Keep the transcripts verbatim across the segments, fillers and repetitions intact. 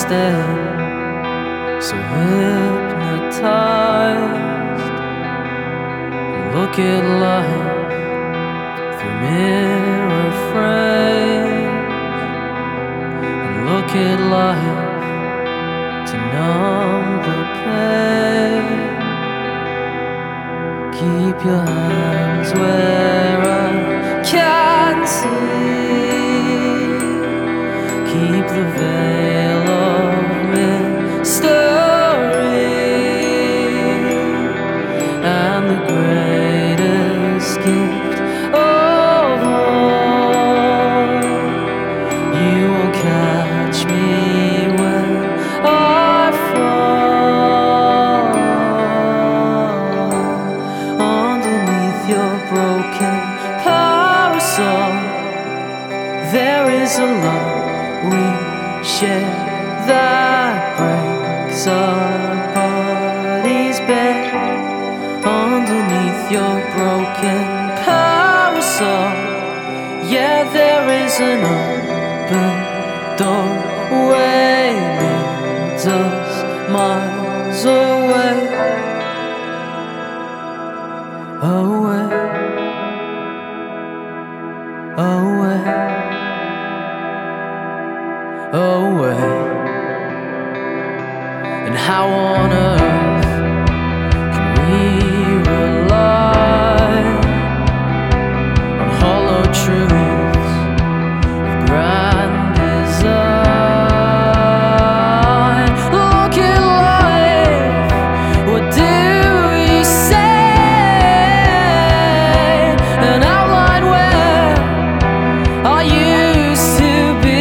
stay so hypnotized. Look at life through mirror frames, and look at life to numb the pain. Keep your hands where I can see. Keep the veil of mystery, and the greatest gift of all, you will catch me when I fall. Underneath your broken parasol, there is a love we share that breaks our bodies bare. Underneath your broken parasol, yeah, there is an open doorway, leads us miles away, away, away, away. And how on earth can we rely on hollow truths of grand design? Look at life, what do you say? An outline where I used to be.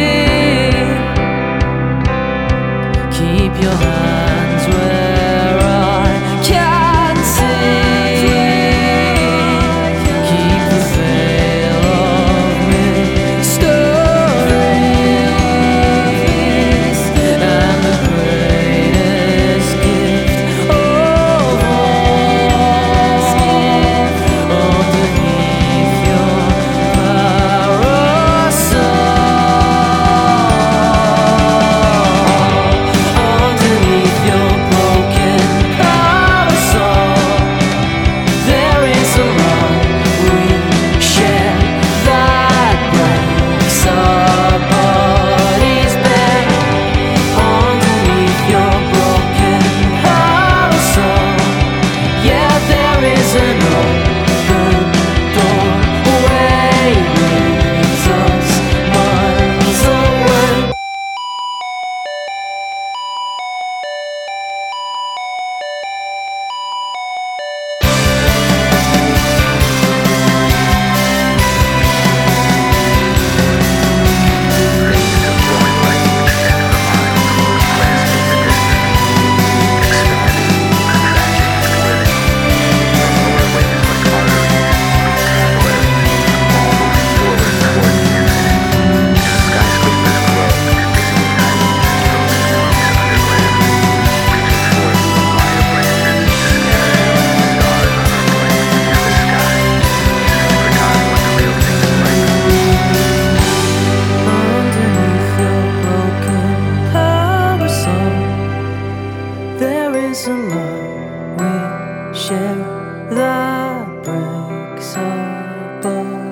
Keep your hands where I can see. Keep the veil of mystery, and the greatest gift of all, underneath your parasol. Underneath your broken parasol, there is a love we share that breaks our bodies bare. Underneath your broken parasol, yeah, there is an open doorway, leads us miles away. Underneath your broken parasol, there is a love we share that breaks our bones.